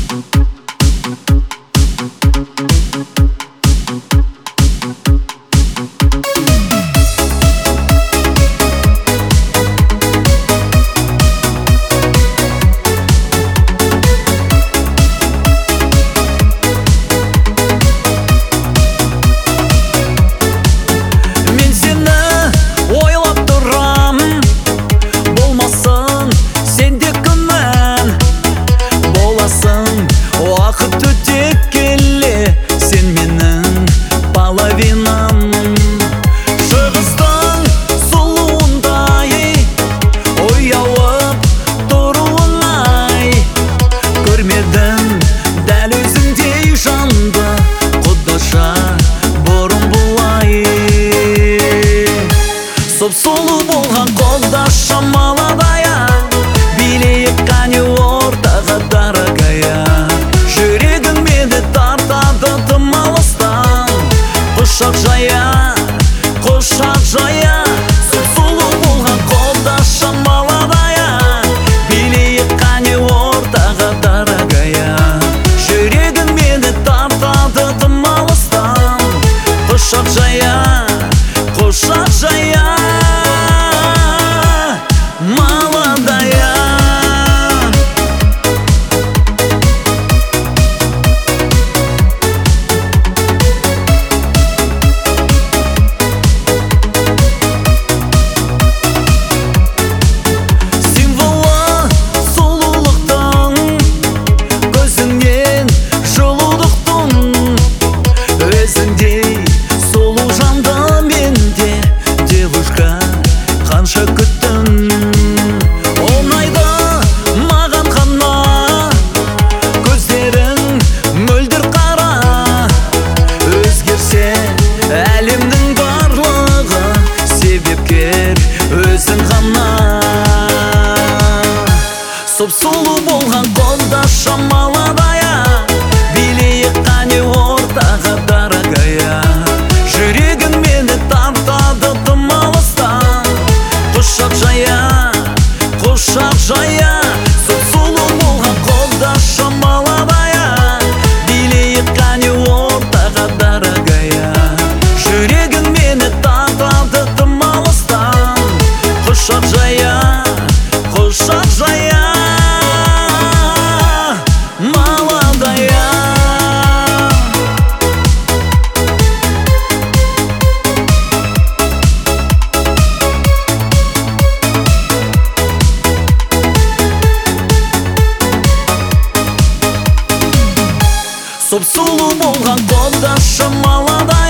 Сұлу болған қолдашы маладая, билейік қане ортаға дорогая. Жүрегің мені тартады тым алыстан, құшақ жая, құшақ жая. Сұлу болған қолдашы маладая, билейік қане ортаға дорогая. Жүрегің мені тартады тым алыстан, құшақ жая, құшақ жая. Әлемнің барлығы себепкер өзің ғана. Сұп-сұлу болған қолдашы маладая, билейік қане ортаға дорогая. Жүрегің мені тартады тым алыстан, құшақ жая, құшақ жая. Сұп-сұлу болған қолдашы маладая, билейік қане ортаға дорогая. Жүрегің мені тартады тым алыстан, құшақ жая, құшақ жая. Маладая. Сұп-сұлу болған қолдашы маладая,